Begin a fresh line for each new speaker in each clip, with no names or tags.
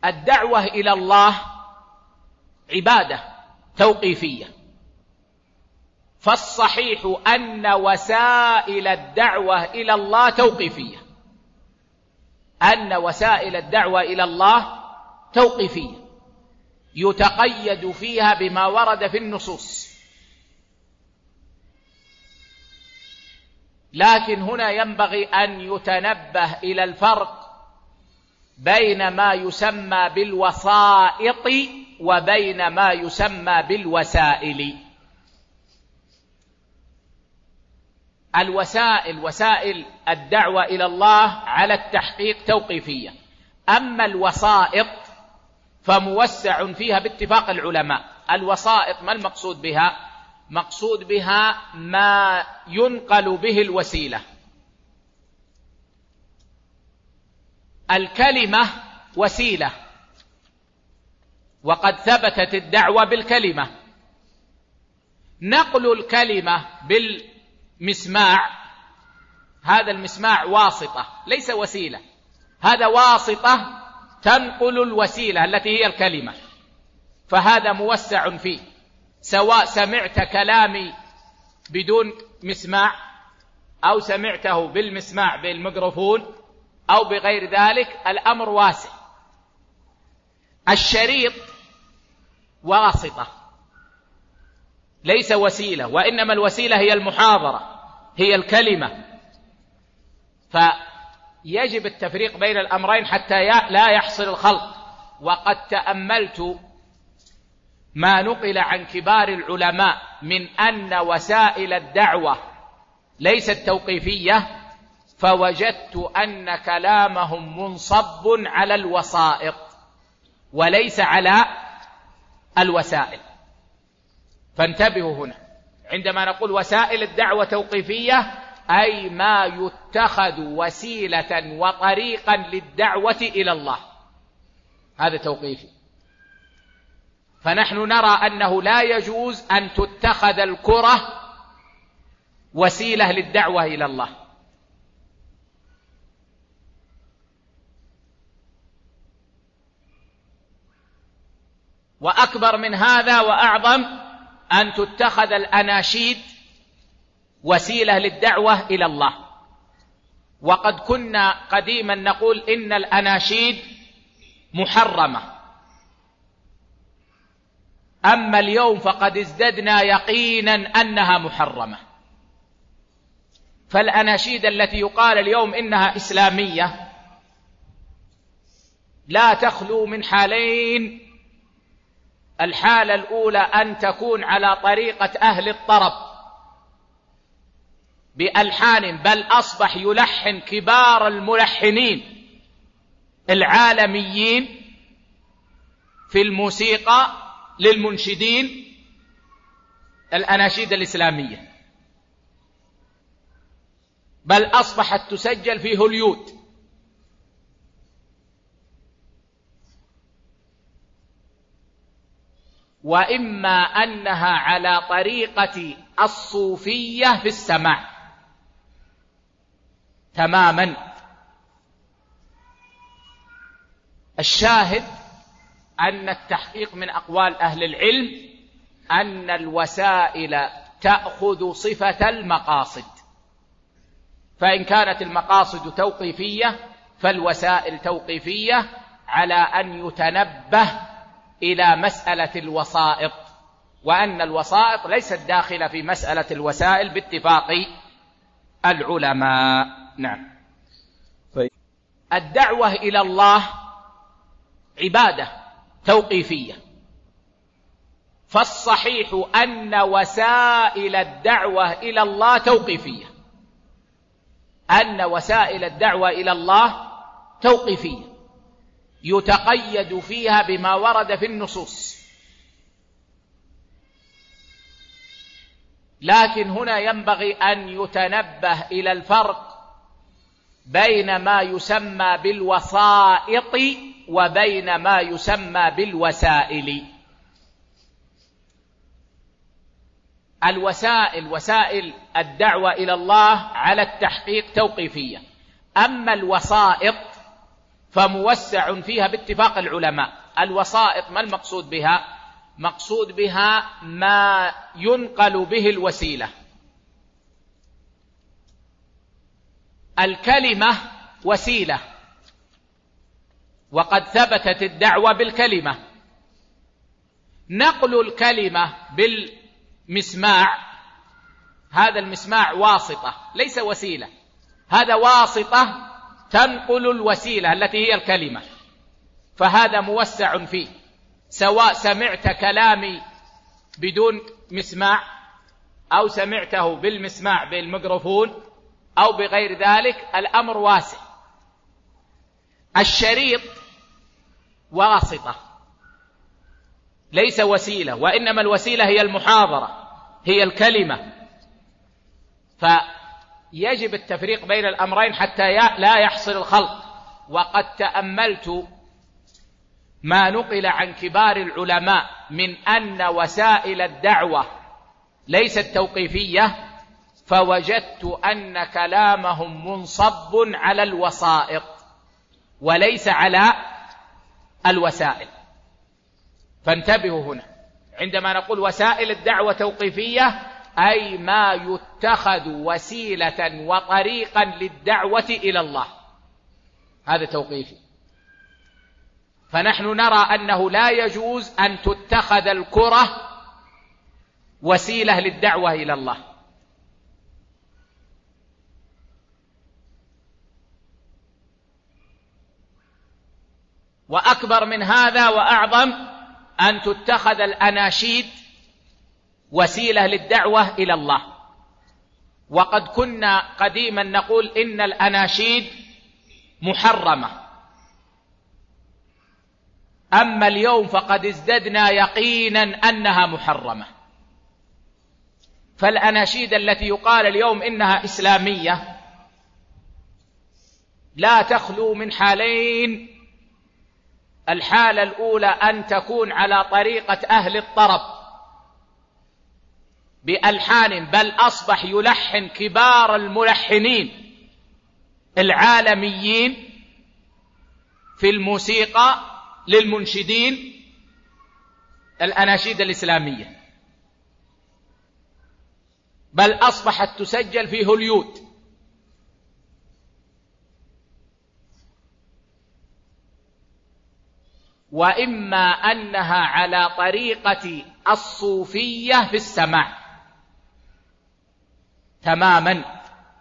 الدعوة إلى الله عبادة توقيفية، فالصحيح أن وسائل الدعوة إلى الله توقيفية، أن وسائل الدعوة إلى الله توقيفية يتقيد فيها بما ورد في النصوص. لكن هنا ينبغي أن يتنبه إلى الفرق بين ما يسمى بالوسائط وبين ما يسمى بالوسائل. الوسائل وسائل الدعوة إلى الله على التحقيق توقيفية، أما الوسائط فموسع فيها باتفاق العلماء. الوسائط ما المقصود بها؟ مقصود بها ما ينقل به الوسيلة. الكلمة وسيلة، وقد ثبتت الدعوة بالكلمة. نقل الكلمة بالمسماع، هذا المسماع واسطة ليس وسيلة، هذا واسطة تنقل الوسيلة التي هي الكلمة، فهذا موسع فيه، سواء سمعت كلامي بدون مسماع أو سمعته بالمسماع بالميكروفون أو بغير ذلك، الأمر واسع. الشريط واسطة ليس وسيلة، وإنما الوسيلة هي المحاضرة، هي الكلمة. فيجب التفريق بين الأمرين حتى لا يحصل الخلط. وقد تأملت ما نقل عن كبار العلماء من أن وسائل الدعوة ليست توقيفية، فوجدت أن كلامهم منصب على الوسائط وليس على الوسائل. فانتبهوا هنا، عندما نقول وسائل الدعوة توقيفية أي ما يتخذ وسيلة وطريقا للدعوة إلى الله، هذا توقيفي. فنحن نرى أنه لا يجوز أن تتخذ الكرة وسيلة للدعوة إلى الله. وأكبر من هذا وأعظم أن تتخذ الأناشيد وسيلة للدعوة إلى الله. وقد كنا قديما نقول إن الأناشيد محرمة، أما اليوم فقد ازددنا يقينا أنها محرمة. فالأناشيد التي يقال اليوم إنها إسلامية لا تخلو من حالين: الحالة الأولى أن تكون على طريقة أهل الطرب بألحان، بل أصبح يلحن كبار الملحنين العالميين في الموسيقى للمنشدين الأناشيد الإسلامية، بل أصبحت تسجل في هوليود. وإما أنها على طريقة الصوفية في السماع تماما. الشاهد أن التحقيق من أقوال أهل العلم أن الوسائل تأخذ صفة المقاصد، فإن كانت المقاصد توقيفية فالوسائل توقيفية، على أن يتنبه إلى مسألة الوسائط، وأن الوسائط ليست داخلة في مسألة الوسائل باتفاق العلماء. نعم. الدعوة إلى الله عبادة توقيفية، فالصحيح أن وسائل الدعوة إلى الله توقيفية، أن وسائل الدعوة إلى الله توقيفية يتقيد فيها بما ورد في النصوص. لكن هنا ينبغي أن يتنبه إلى الفرق بين ما يسمى بالوسائط وبين ما يسمى بالوسائل. الوسائل وسائل الدعوة إلى الله على التحقيق توقيفية، أما الوسائط فموسع فيها باتفاق العلماء. الوسائط ما المقصود بها؟ مقصود بها ما ينقل به الوسيلة. الكلمة وسيلة، وقد ثبتت الدعوة بالكلمة. نقل الكلمة بالمسماع، هذا المسماع واسطة ليس وسيلة، هذا واسطة تنقل الوسيلة التي هي الكلمة، فهذا موسع فيه، سواء سمعت كلامي بدون مسماع أو سمعته بالمسماع بالميكروفون أو بغير ذلك، الأمر واسع. الشريط واسطة ليس وسيلة، وإنما الوسيلة هي المحاضرة، هي الكلمة، فيجب التفريق بين الأمرين حتى لا يحصل الخلط. وقد تأملت ما نقل عن كبار العلماء من أن وسائل الدعوة ليست توقيفية، فوجدت أن كلامهم منصب على الوسائط وليس على الوسائل. فانتبهوا هنا، عندما نقول وسائل الدعوة توقيفية أي ما يتخذ وسيلة وطريقا للدعوة إلى الله، هذا توقيفي. فنحن نرى أنه لا يجوز أن تتخذ الكرة وسيلة للدعوة إلى الله. وأكبر من هذا وأعظم أن تتخذ الأناشيد وسيلة للدعوة إلى الله. وقد كنا قديما نقول إن الأناشيد محرمة، أما اليوم فقد ازددنا يقينا أنها محرمة. فالأناشيد التي يقال اليوم إنها إسلامية لا تخلو من حالين: الحالة الأولى أن تكون على طريقة أهل الطرب بألحان، بل أصبح يلحن كبار الملحنين العالميين في الموسيقى للمنشدين الأناشيد الإسلامية، بل أصبحت تسجل في هوليود. وإما أنها على طريقة الصوفية في السماع تماما.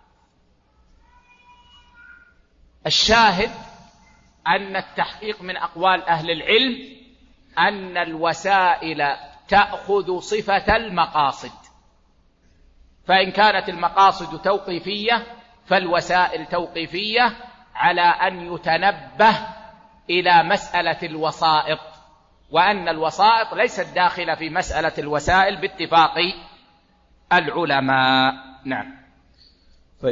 الشاهد أن التحقيق من أقوال أهل العلم أن الوسائل تأخذ صفة المقاصد، فإن كانت المقاصد توقيفية فالوسائل توقيفية، على أن يتنبه إلى مسألة الوسائط، وأن الوسائط ليست داخلة في مسألة الوسائل باتفاق العلماء. نعم.